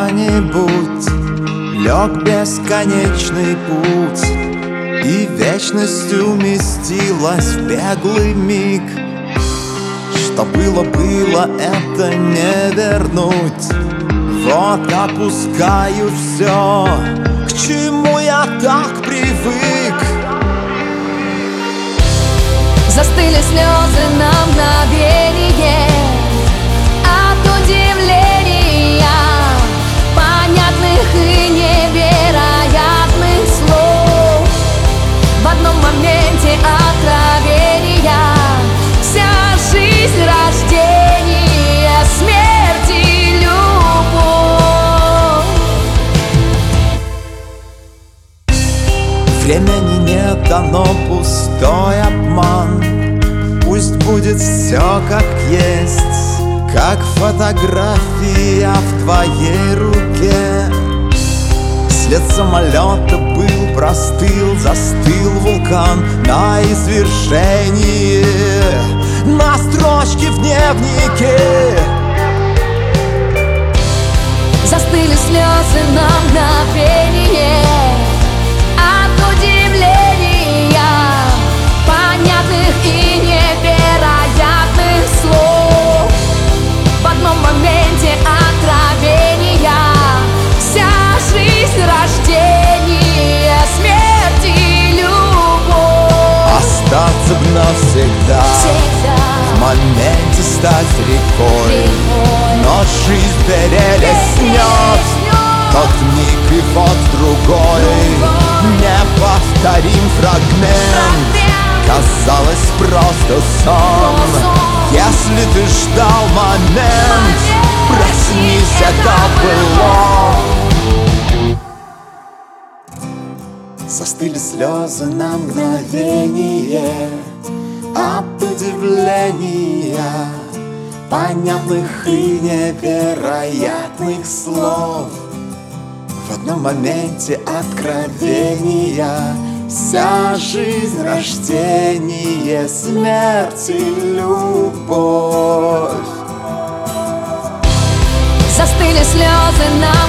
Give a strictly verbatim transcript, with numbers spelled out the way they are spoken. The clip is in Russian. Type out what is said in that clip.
когда-нибудь лег бесконечный путь, и вечность уместилась в беглый миг. Что было, было, это не вернуть. Вот опускаю все, к чему я так привык. Застыли слезы на мгновение от удивления, понятных и невероятных слов. В одном моменте откровения вся жизнь, рождение, смерть и любовь. Времени нет, оно пустой обман. Пусть будет все как есть, как фотография в твоей руке. След самолета был, простыл, застыл вулкан на извержении, на строчке в дневнике. Застыли слезы на мгновение от удивления, понятных и невероятных слов. В одном моменте откровения вся жизнь, рождение, смерть и любовь. Остаться бы навсегда, Всегда. в моменте стать рекой, Рекой. но жизнь перелеснет тот миг и вот другой, Другой. неповторим фрагмент. Казалось, просто сон. сон. Если ты ждал момент, Момент. проснись, это было. Застыли слезы на мгновение от удивления, понятных и невероятных слов. В одном моменте откровения вся жизнь, рождение, смерть и любовь. Застыли слезы на